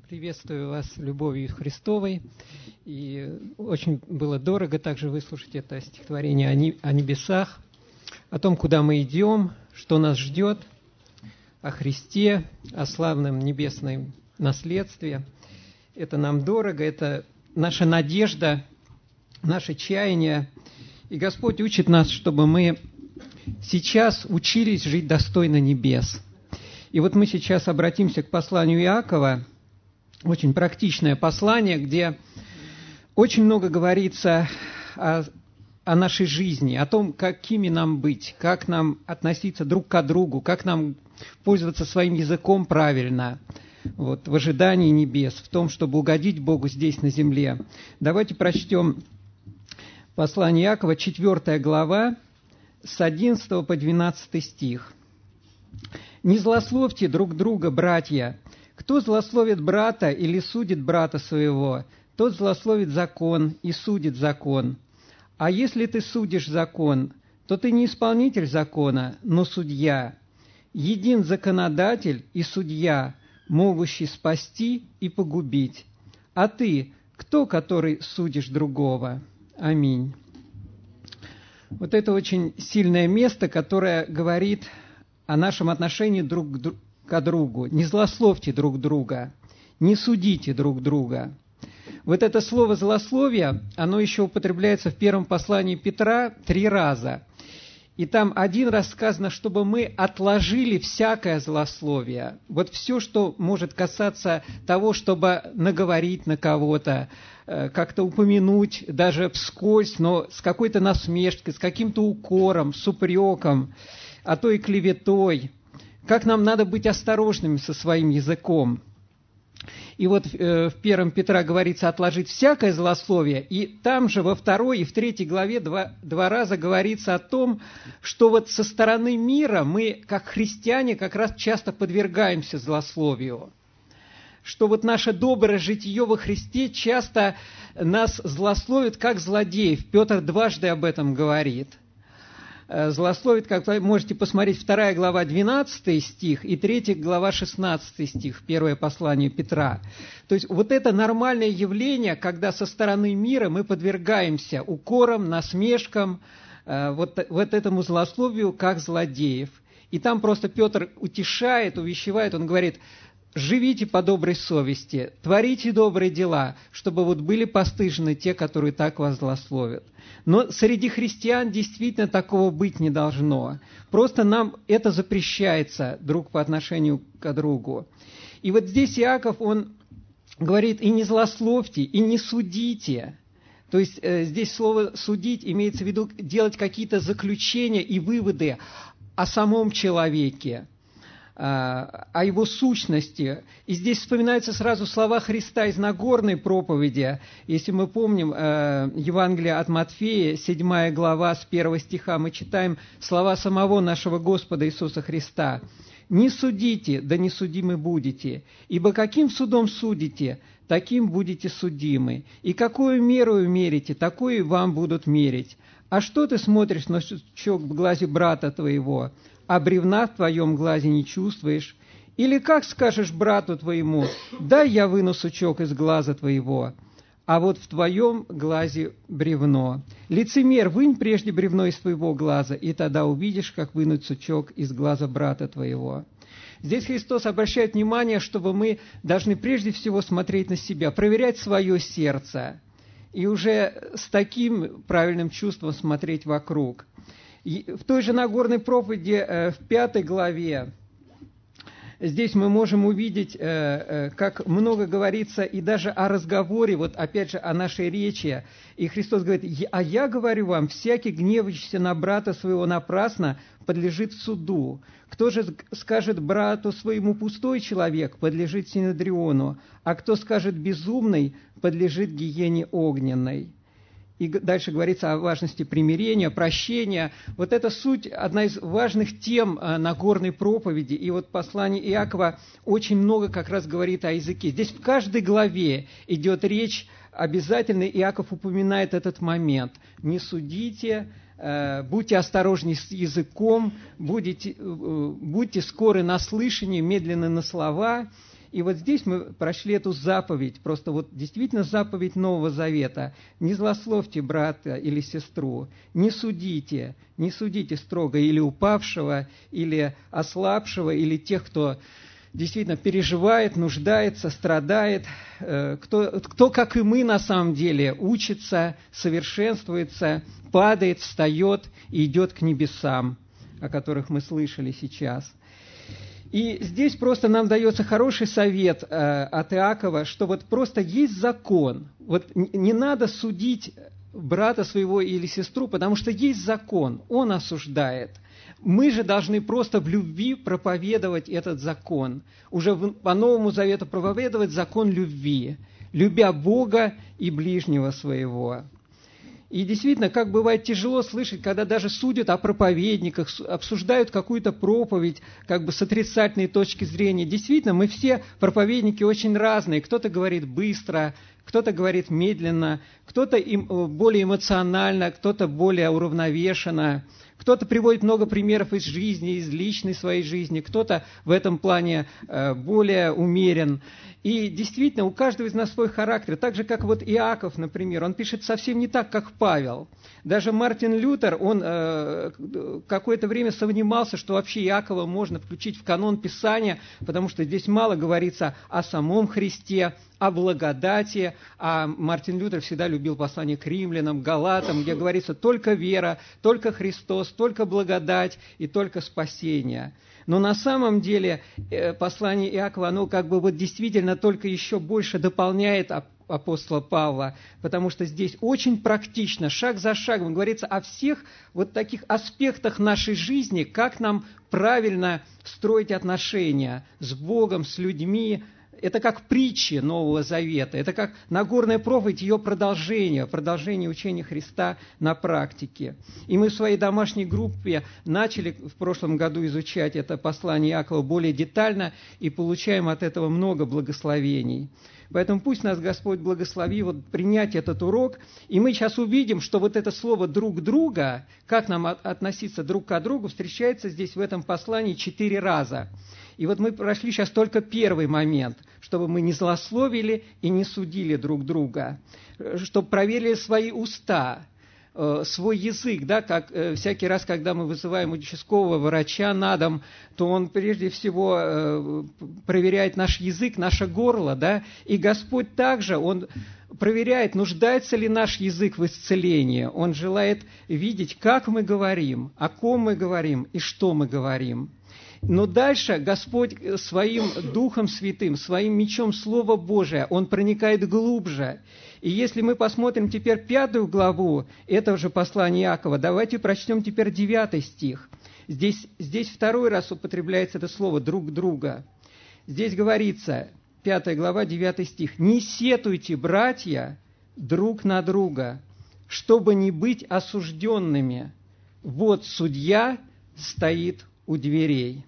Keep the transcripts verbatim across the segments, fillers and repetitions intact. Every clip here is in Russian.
Приветствую вас любовью Христовой. И очень было дорого также выслушать это стихотворение о небесах, о том, куда мы идем, что нас ждет, о Христе, о славном небесном наследстве. Это нам дорого, это наша надежда, наше чаяние. И Господь учит нас, чтобы мы сейчас учились жить достойно небес. И вот мы сейчас обратимся к посланию Иакова, очень практичное послание, где очень много говорится о, о нашей жизни, о том, какими нам быть, как нам относиться друг к другу, как нам пользоваться своим языком правильно, вот, в ожидании небес, в том, чтобы угодить Богу здесь, на земле. Давайте прочтем послание Иакова, четвёртая глава, с одиннадцатого по двенадцатый стих. «Не злословьте друг друга, братья. Кто злословит брата или судит брата своего, тот злословит закон и судит закон. А если ты судишь закон, то ты не исполнитель закона, но судья. Един законодатель и судья, могущий спасти и погубить. А ты, кто, который судишь другого?» Аминь. Вот это очень сильное место, которое говорит о нашем отношении друг к другу. К другу. Не злословьте друг друга, не судите друг друга. Вот это слово «злословие», оно еще употребляется в первом послании Петра три раза. И там один раз сказано, чтобы мы отложили всякое злословие. Вот все, что может касаться того, чтобы наговорить на кого-то, как-то упомянуть, даже вскользь, но с какой-то насмешкой, с каким-то укором, с упреком, а то и клеветой. Как нам надо быть осторожными со своим языком. И вот э, в первом Петра говорится отложить всякое злословие, и там же во второй и в третьей главе два, два раза говорится о том, что вот со стороны мира мы, как христиане, как раз часто подвергаемся злословию. Что вот наше доброе житие во Христе часто нас злословит как злодеев. Петр дважды об этом говорит. Злословит, как вы можете посмотреть, вторая глава, двенадцатый стих, и третья глава, шестнадцатый стих, первое послание Петра. То есть вот это нормальное явление, когда со стороны мира мы подвергаемся укорам, насмешкам, вот, вот этому злословию, как злодеев. И там просто Петр утешает, увещевает, он говорит: живите по доброй совести, творите добрые дела, чтобы вот были постыжены те, которые так вас злословят. Но среди христиан действительно такого быть не должно. Просто нам это запрещается друг по отношению к другу. И вот здесь Иаков, он говорит: и не злословьте, и не судите. То есть э, здесь слово «судить» имеется в виду делать какие-то заключения и выводы о самом человеке, о его сущности. И здесь вспоминаются сразу слова Христа из Нагорной проповеди. Если мы помним Евангелие от Матфея, седьмая глава, с первого стиха, мы читаем слова самого нашего Господа Иисуса Христа. «Не судите, да не судимы будете, ибо каким судом судите, таким будете судимы, и какую меру мерите, такую вам будут мерить. А что ты смотришь на сучок в глазе брата твоего, а бревна в твоем глазе не чувствуешь? Или как скажешь брату твоему: дай я выну сучок из глаза твоего, а вот в твоем глазе бревно? Лицемер, вынь прежде бревно из твоего глаза, и тогда увидишь, как вынуть сучок из глаза брата твоего». Здесь Христос обращает внимание, чтобы мы должны прежде всего смотреть на себя, проверять свое сердце, и уже с таким правильным чувством смотреть вокруг. В той же Нагорной проповеди, в пятой главе, здесь мы можем увидеть, как много говорится и даже о разговоре, вот опять же о нашей речи. И Христос говорит: «А я говорю вам, всякий гневающийся на брата своего напрасно подлежит суду. Кто же скажет брату своему пустой человек, подлежит синедриону, а кто скажет безумный, подлежит гиене огненной». И дальше говорится о важности примирения, прощения. Вот это суть, одна из важных тем Нагорной проповеди. И вот послание Иакова очень много как раз говорит о языке. Здесь в каждой главе идет речь, обязательно Иаков упоминает этот момент. Не судите, будьте осторожны с языком, будете, будьте скоры на слышание, медленны на слова. И вот здесь мы прошли эту заповедь, просто вот действительно заповедь Нового Завета. Не злословьте брата или сестру, не судите, не судите строго или упавшего, или ослабшего, или тех, кто действительно переживает, нуждается, страдает, кто, кто, как и мы на самом деле, учится, совершенствуется, падает, встает и идет к небесам, о которых мы слышали сейчас. И здесь просто нам дается хороший совет э, от Иакова, что вот просто есть закон. Вот не надо судить брата своего или сестру, потому что есть закон, он осуждает. Мы же должны просто в любви проповедовать этот закон. Уже по Новому Завету проповедовать закон любви, любя Бога и ближнего своего. И действительно, как бывает тяжело слышать, когда даже судят о проповедниках, обсуждают какую-то проповедь как бы с отрицательной точки зрения. Действительно, мы все проповедники очень разные. Кто-то говорит быстро, кто-то говорит медленно, кто-то более эмоционально, кто-то более уравновешенно. Кто-то приводит много примеров из жизни, из личной своей жизни, кто-то в этом плане более умерен. И действительно, у каждого из нас свой характер. Так же, как вот Иаков, например, он пишет совсем не так, как Павел. Даже Мартин Лютер, он э, какое-то время сомневался, что вообще Иакова можно включить в канон Писания, потому что здесь мало говорится о самом Христе, о благодати, а Мартин Лютер всегда любил послание к римлянам, галатам, где говорится только вера, только Христос, только благодать и только спасение. Но на самом деле послание Иакова, оно как бы вот действительно только еще больше дополняет апостола Павла, потому что здесь очень практично, шаг за шагом говорится о всех вот таких аспектах нашей жизни, как нам правильно строить отношения с Богом, с людьми. Это как притчи Нового Завета, это как Нагорная проповедь, ее продолжение, продолжение учения Христа на практике. И мы в своей домашней группе начали в прошлом году изучать это послание Иакова более детально и получаем от этого много благословений. Поэтому пусть нас Господь благослови вот принять этот урок, и мы сейчас увидим, что вот это слово «друг друга», как нам относиться друг к другу, встречается здесь в этом послании четыре раза. И вот мы прошли сейчас только первый момент, чтобы мы не злословили и не судили друг друга, чтобы проверили свои уста, свой язык, да, как всякий раз, когда мы вызываем участкового врача на дом, то он прежде всего проверяет наш язык, наше горло, да, и Господь также, Он проверяет, нуждается ли наш язык в исцелении, Он желает видеть, как мы говорим, о ком мы говорим и что мы говорим. Но дальше Господь своим Духом Святым, своим мечом Слова Божия, Он проникает глубже. И если мы посмотрим теперь пятую главу этого же послания Иакова, давайте прочтем теперь девятый стих. Здесь, здесь второй раз употребляется это слово «друг друга». Здесь говорится, пятая глава, девятый стих, «Не сетуйте, братья, друг на друга, чтобы не быть осужденными. Вот судья стоит у дверей».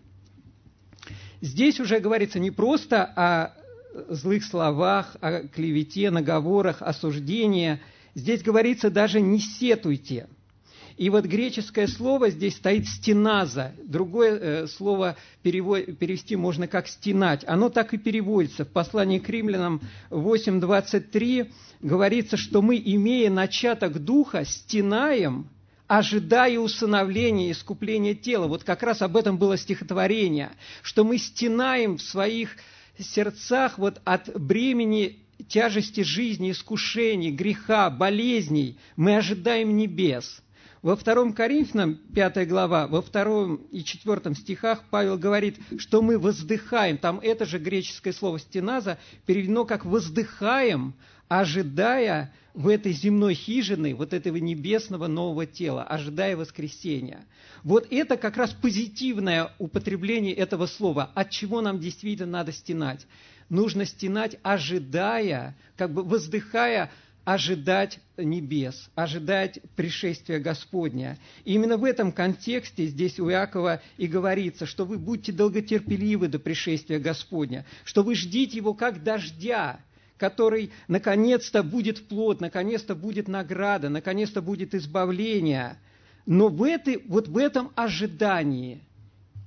Здесь уже говорится не просто о злых словах, о клевете, наговорах, осуждении. Здесь говорится даже «не сетуйте». И вот греческое слово здесь стоит «стеназа». Другое э, слово перевод, перевести можно как «стенать». Оно так и переводится. В послании к римлянам восемь двадцать три говорится, что мы, имея начаток духа, стенаем, ожидая усыновления и искупления тела. Вот как раз об этом было стихотворение, что мы стенаем в своих сердцах вот от бремени тяжести жизни, искушений, греха, болезней. Мы ожидаем небес. Во втором Коринфянам, пятая глава, во втором и четвертом стихах Павел говорит, что мы воздыхаем. Там это же греческое слово «стеназа» переведено как «воздыхаем», ожидая в этой земной хижине вот этого небесного нового тела, ожидая воскресения. Вот это как раз позитивное употребление этого слова. От чего нам действительно надо стенать? Нужно стенать, ожидая, как бы воздыхая, ожидать небес, ожидать пришествия Господня. И именно в этом контексте здесь у Иакова и говорится, что вы будьте долготерпеливы до пришествия Господня, что вы ждите Его как дождя, который наконец-то будет плод, наконец-то будет награда, наконец-то будет избавление. Но в этой, вот в этом ожидании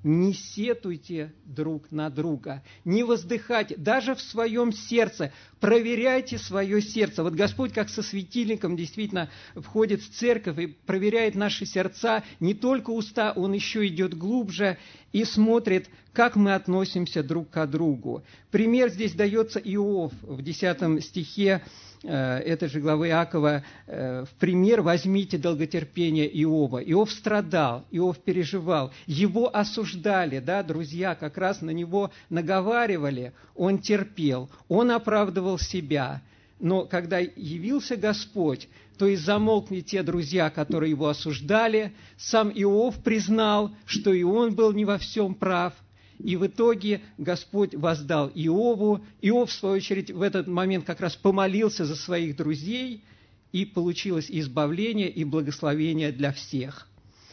не сетуйте друг на друга, не воздыхайте, даже в своем сердце, проверяйте свое сердце. Вот Господь, как со светильником, действительно входит в церковь и проверяет наши сердца, не только уста, Он еще идет глубже и смотрит, как мы относимся друг к другу. Пример здесь дается Иов в десятом стихе этой же главы Иакова. В пример возьмите долготерпение Иова. Иов страдал, Иов переживал, его осуждали, да, друзья как раз на него наговаривали, он терпел, он оправдывал себя. Но когда явился Господь, то и замолкли те друзья, которые его осуждали. Сам Иов признал, что и он был не во всем прав. И в итоге Господь воздал Иову. Иов, в свою очередь, в этот момент как раз помолился за своих друзей, и получилось избавление и благословение для всех.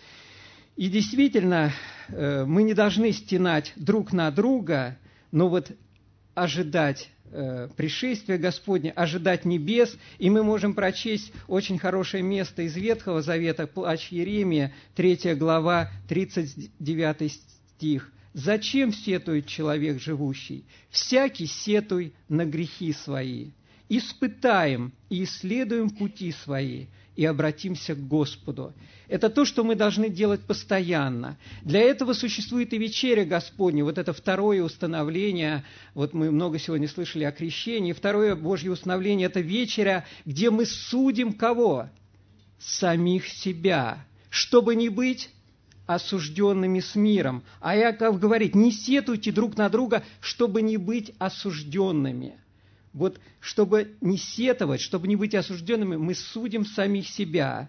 И действительно, мы не должны стенать друг на друга, но вот ожидать пришествия Господня, ожидать небес. И мы можем прочесть очень хорошее место из Ветхого Завета, плач Иеремия, третья глава, тридцать девятый стих. «Зачем сетует человек живущий? Всякий сетуй на грехи свои. Испытаем и исследуем пути свои, и обратимся к Господу». Это то, что мы должны делать постоянно. Для этого существует и вечеря Господня. Вот это второе установление, вот мы много сегодня слышали о крещении. Второе Божье установление – это вечеря, где мы судим кого? Самих себя, чтобы не быть осужденными с миром. А Иаков говорит, не сетуйте друг на друга, чтобы не быть осужденными. Вот чтобы не сетовать, чтобы не быть осужденными, мы судим самих себя.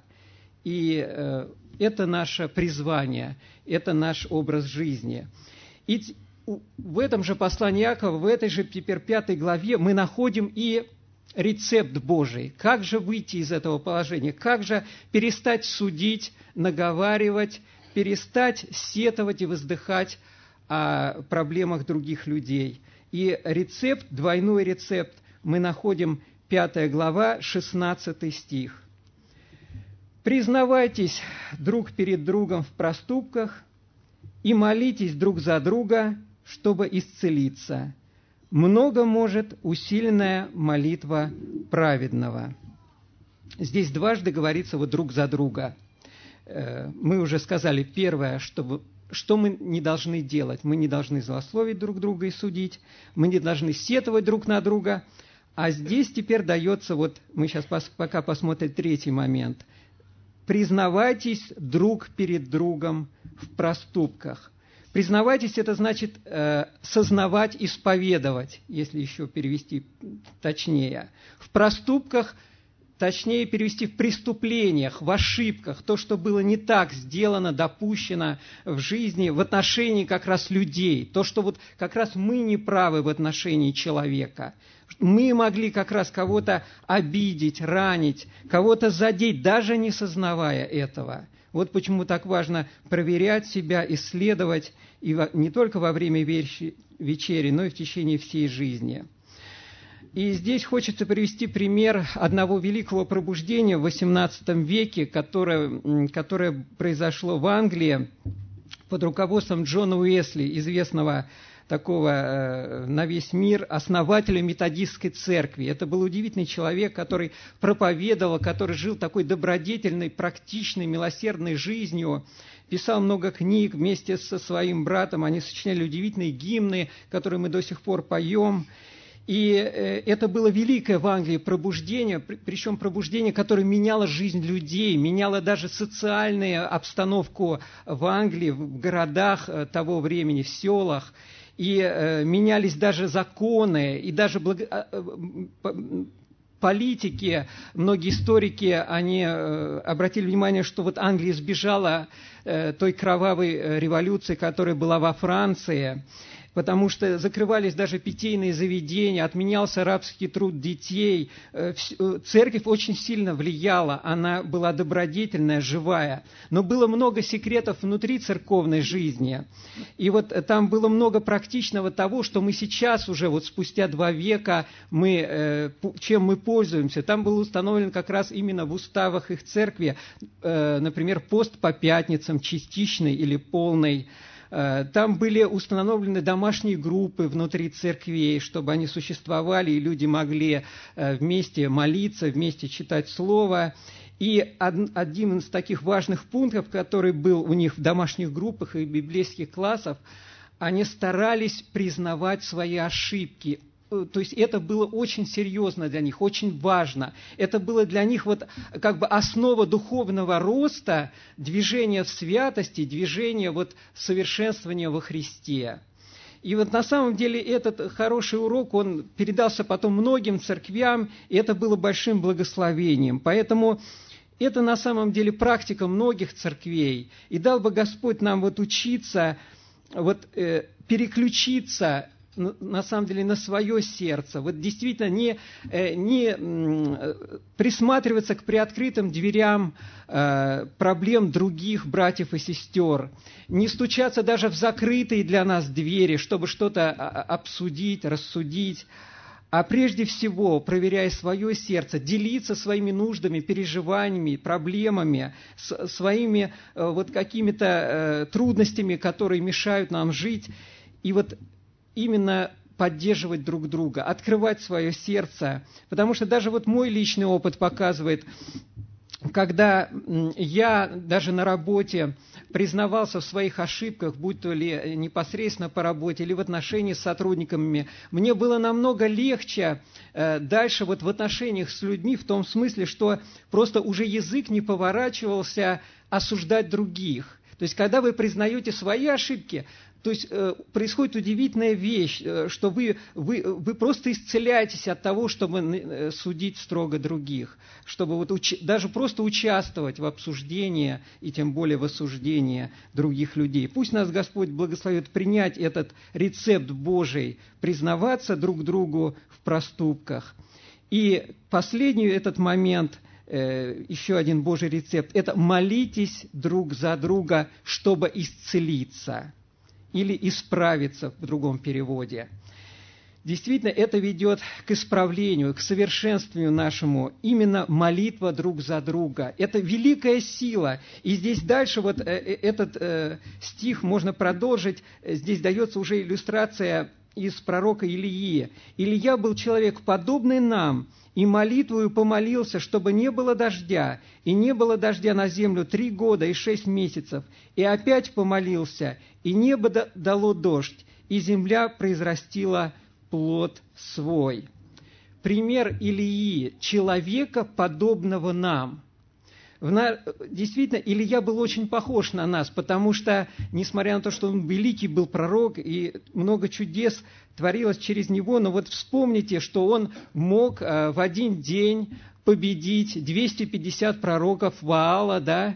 И э, это наше призвание, это наш образ жизни. И в этом же послании Иакова, в этой же теперь пятой главе мы находим и рецепт Божий. Как же выйти из этого положения? Как же перестать судить, наговаривать, перестать сетовать и воздыхать о проблемах других людей. И рецепт, двойной рецепт, мы находим пятая глава, шестнадцатый стих. «Признавайтесь друг перед другом в проступках и молитесь друг за друга, чтобы исцелиться. Много может усиленная молитва праведного». Здесь дважды говорится вот друг за друга. Мы уже сказали, первое, что, что мы не должны делать. Мы не должны злословить друг друга и судить. Мы не должны сетовать друг на друга. А здесь теперь дается, вот мы сейчас пока посмотрим третий момент. Признавайтесь друг перед другом в проступках. Признавайтесь, это значит э, сознавать, исповедовать, если еще перевести точнее. В проступках, точнее перевести в преступлениях, в ошибках, то, что было не так сделано, допущено в жизни, в отношении как раз людей, то, что вот как раз мы не правы в отношении человека. Мы могли как раз кого-то обидеть, ранить, кого-то задеть, даже не сознавая этого. Вот почему так важно проверять себя, исследовать, и не только во время вечери, но и в течение всей жизни. И здесь хочется привести пример одного великого пробуждения в восемнадцатом веке, которое, которое произошло в Англии под руководством Джона Уэсли, известного такого э, на весь мир основателя методистской церкви. Это был удивительный человек, который проповедовал, который жил такой добродетельной, практичной, милосердной жизнью, писал много книг вместе со своим братом, они сочиняли удивительные гимны, которые мы до сих пор поем. И это было великое в Англии пробуждение, причем пробуждение, которое меняло жизнь людей, меняло даже социальную обстановку в Англии, в городах того времени, в селах. И менялись даже законы, и даже благо... политики, многие историки, они обратили внимание, что вот Англия избежала той кровавой революции, которая была во Франции, потому что закрывались даже питейные заведения, отменялся рабский труд детей. Церковь очень сильно влияла, она была добродетельная, живая. Но было много секретов внутри церковной жизни. И вот там было много практичного того, что мы сейчас уже, вот спустя два века, мы, чем мы пользуемся. Там был установлен как раз именно в уставах их церкви, например, пост по пятницам, частичный или полный, Там были установлены домашние группы внутри церквей, чтобы они существовали, и люди могли вместе молиться, вместе читать Слово. И один из таких важных пунктов, который был у них в домашних группах и библейских классах, они старались признавать свои ошибки. То есть это было очень серьезно для них, очень важно. Это было для них вот как бы основа духовного роста, движения в святости, движения вот совершенствования во Христе. И вот на самом деле этот хороший урок, он передался потом многим церквям, и это было большим благословением. Поэтому это на самом деле практика многих церквей. И дал бы Господь нам вот учиться, вот э, переключиться на самом деле на свое сердце, вот действительно не, не присматриваться к приоткрытым дверям проблем других братьев и сестер, не стучаться даже в закрытые для нас двери, чтобы что-то обсудить, рассудить, а прежде всего, проверяя свое сердце, делиться своими нуждами, переживаниями, проблемами, своими вот какими-то трудностями, которые мешают нам жить, и вот именно поддерживать друг друга, открывать свое сердце. Потому что даже вот мой личный опыт показывает, когда я даже на работе признавался в своих ошибках, будь то ли непосредственно по работе, или в отношении с сотрудниками, мне было намного легче дальше вот в отношениях с людьми, в том смысле, что просто уже язык не поворачивался осуждать других. То есть, когда вы признаете свои ошибки, то есть э, происходит удивительная вещь, э, что вы, вы, вы просто исцеляетесь от того, чтобы э, судить строго других, чтобы вот уч- даже просто участвовать в обсуждении и тем более в осуждении других людей. Пусть нас Господь благословит принять этот рецепт Божий, признаваться друг другу в проступках. И последний этот момент, э, еще один Божий рецепт, это молитесь друг за друга, чтобы исцелиться. Или исправиться в другом переводе. Действительно, это ведет к исправлению, к совершенствованию нашему, именно молитва друг за друга. Это великая сила. И здесь дальше вот этот э, стих можно продолжить. Здесь дается уже иллюстрация из пророка Илии. «Илия был человек, подобный нам, и молитвою помолился, чтобы не было дождя, и не было дождя на землю три года и шесть месяцев, и опять помолился, и небо дало дождь, и земля произрастила плод свой». Пример Илии, человека, подобного нам. Действительно, Илия был очень похож на нас, потому что, несмотря на то, что он великий был пророк, и много чудес творилось через него, но вот вспомните, что он мог в один день победить двести пятьдесят пророков Ваала, да,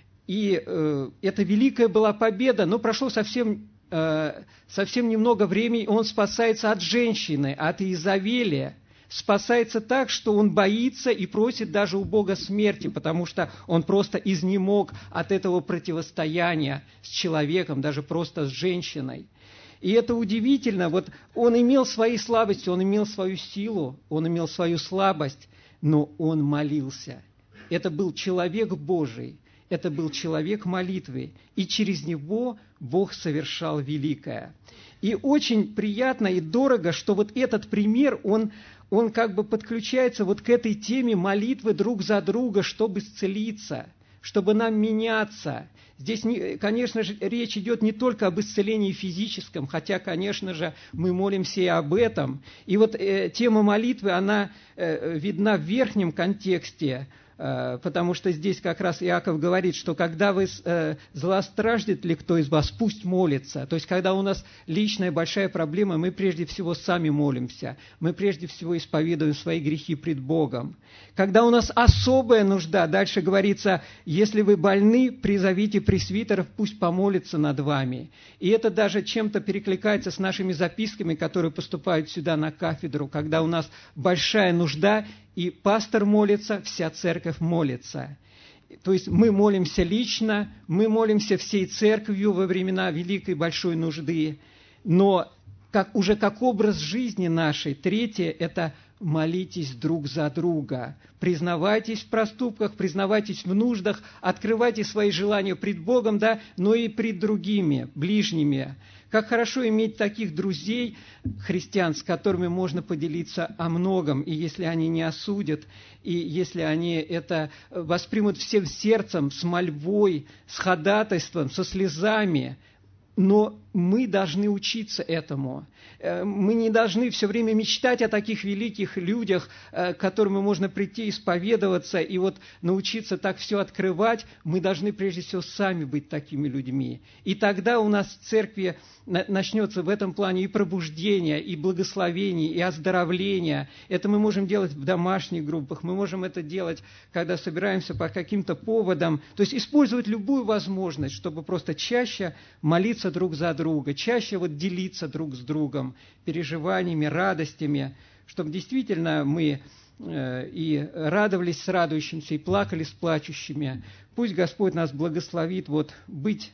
и э, это великая была победа, но прошло совсем, э, совсем немного времени, он спасается от женщины, от Иезавели. Спасается так, что он боится и просит даже у Бога смерти, потому что он просто изнемог от этого противостояния с человеком, даже просто с женщиной. И это удивительно. Вот он имел свои слабости, он имел свою силу, он имел свою слабость, но он молился. Это был человек Божий, это был человек молитвы, и через него Бог совершал великое. И очень приятно и дорого, что вот этот пример, он, он как бы подключается вот к этой теме молитвы друг за друга, чтобы исцелиться, чтобы нам меняться. Здесь, конечно же, речь идет не только об исцелении физическом, хотя, конечно же, мы молимся и об этом. И вот э, тема молитвы, она э, видна в верхнем контексте, потому что здесь как раз Иаков говорит, что когда вы э, злостраждет ли кто из вас, пусть молится. То есть, когда у нас личная большая проблема, мы прежде всего сами молимся, мы прежде всего исповедуем свои грехи пред Богом. Когда у нас особая нужда, дальше говорится, если вы больны, призовите пресвитеров, пусть помолятся над вами. И это даже чем-то перекликается с нашими записками, которые поступают сюда на кафедру, когда у нас большая нужда, и пастор молится, вся церковь молится. То есть мы молимся лично, мы молимся всей церковью во времена великой большой нужды, но как, уже как образ жизни нашей. Третье – это молитесь друг за друга. Признавайтесь в проступках, признавайтесь в нуждах, открывайте свои желания пред Богом, да, но и пред другими, ближними. Как хорошо иметь таких друзей, христиан, с которыми можно поделиться о многом, и если они не осудят, и если они это воспримут всем сердцем, с мольбой, с ходатайством, со слезами. Но мы должны учиться этому. Мы не должны все время мечтать о таких великих людях, к которым можно прийти, исповедоваться и вот научиться так все открывать. Мы должны прежде всего сами быть такими людьми. И тогда у нас в церкви начнется в этом плане и пробуждение, и благословение, и оздоровление. Это мы можем делать в домашних группах, мы можем это делать, когда собираемся по каким-то поводам. То есть использовать любую возможность, чтобы просто чаще молиться друг за друга, чаще вот делиться друг с другом переживаниями, радостями, чтобы действительно мы э, и радовались с радующимся, и плакали с плачущими. Пусть Господь нас благословит вот быть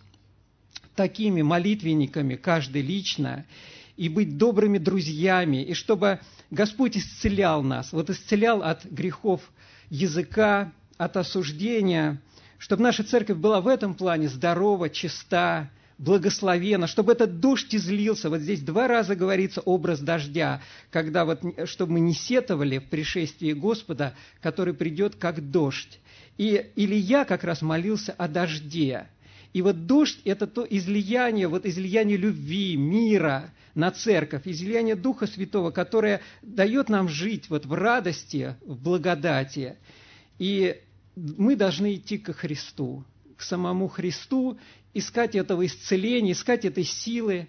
такими молитвенниками, каждый лично, и быть добрыми друзьями, и чтобы Господь исцелял нас, вот исцелял от грехов языка, от осуждения, чтобы наша церковь была в этом плане здорова, чиста, благословена, чтобы этот дождь излился. Вот здесь два раза говорится образ дождя, когда вот, чтобы мы не сетовали в пришествии Господа, который придет как дождь. И Илия как раз молился о дожде. И вот дождь – это то излияние, вот излияние любви, мира на церковь, излияние Духа Святого, которое дает нам жить вот в радости, в благодати. И мы должны идти ко Христу, к самому Христу, искать этого исцеления, искать этой силы.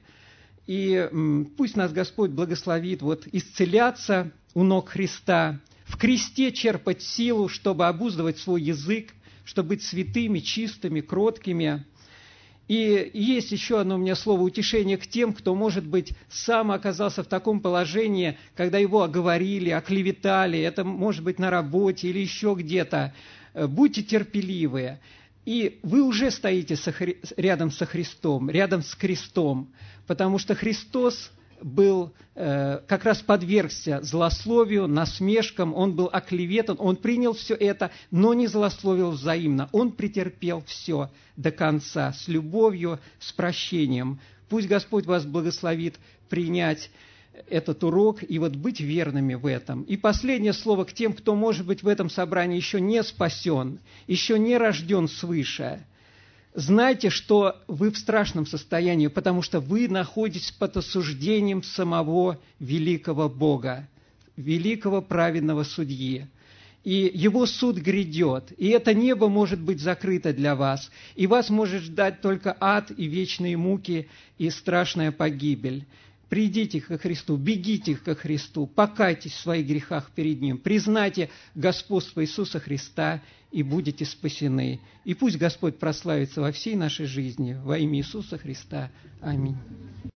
И пусть нас Господь благословит вот исцеляться у ног Христа, в кресте черпать силу, чтобы обуздывать свой язык, чтобы быть святыми, чистыми, кроткими. И есть еще одно у меня слово утешение к тем, кто, может быть, сам оказался в таком положении, когда его оговорили, оклеветали, это может быть на работе или еще где-то. Будьте терпеливы. И вы уже стоите со Хри... рядом со Христом, рядом с крестом, потому что Христос был, э, как раз подвергся злословию, насмешкам, Он был оклеветан, Он принял все это, но не злословил взаимно. Он претерпел все до конца, с любовью, с прощением. Пусть Господь вас благословит принять этот урок и вот быть верными в этом. И последнее слово к тем, кто, может быть, в этом собрании еще не спасен, еще не рожден свыше. Знайте, что вы в страшном состоянии, потому что вы находитесь под осуждением самого великого Бога, великого праведного судьи. И его суд грядет, и это небо может быть закрыто для вас, и вас может ждать только ад и вечные муки и страшная погибель. Придите ко Христу, бегите ко Христу, покайтесь в своих грехах перед Ним, признайте господство Иисуса Христа и будете спасены. И пусть Господь прославится во всей нашей жизни во имя Иисуса Христа. Аминь.